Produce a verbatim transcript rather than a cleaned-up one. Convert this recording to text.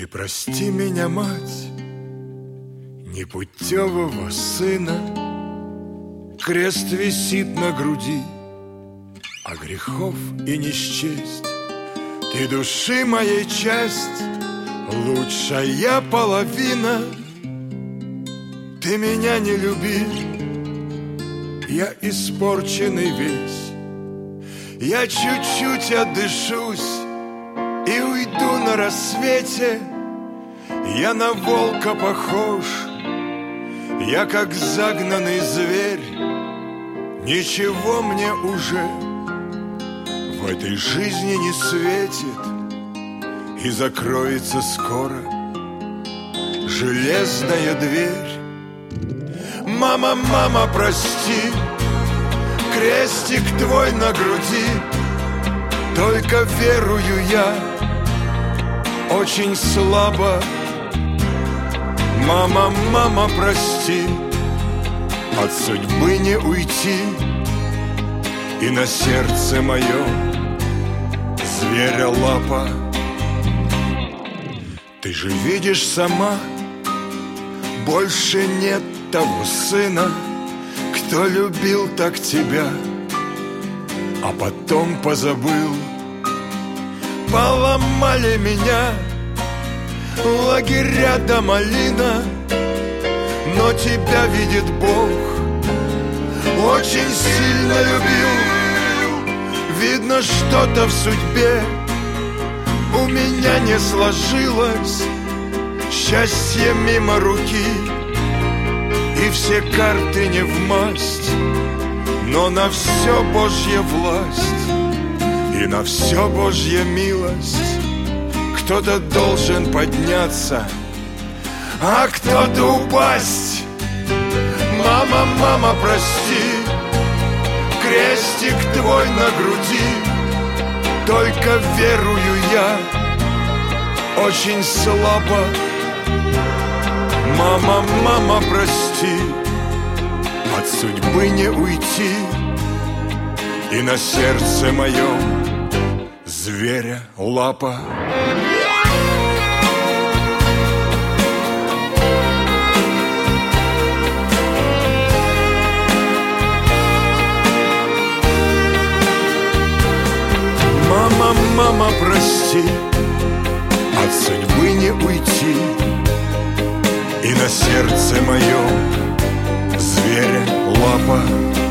Ты прости меня, мать, непутевого сына. Крест висит на груди, а грехов и не счесть. Ты души моей часть, лучшая половина. Ты меня не люби, я испорченный весь. Я чуть-чуть отдышусь и уйду на рассвете. Я на волка похож, я как загнанный зверь. Ничего мне уже в этой жизни не светит, и закроется скоро железная дверь. Мама, мама, прости, крестик твой на груди. Только верую я очень слабо. Мама, мама, прости, от судьбы не уйти, и на сердце моем зверя лапа. Ты же видишь сама, больше нет того сына, кто любил так тебя, а потом позабыл. Поломали меня лагеря да малина, но тебя видит Бог, очень сильно любил. Видно, что-то в судьбе у меня не сложилось, счастье мимо руки, и все карты не в масть. Но на все Божья власть и на все Божья милость. Кто-то должен подняться, а кто-то упасть. Мама, мама, прости, крестик твой на груди. Только верую я очень слабо. Мама, мама, прости, от судьбы не уйти, и на сердце моем зверя лапа. Мама, мама, прости, от судьбы не уйти, и на сердце моем зверя лапа.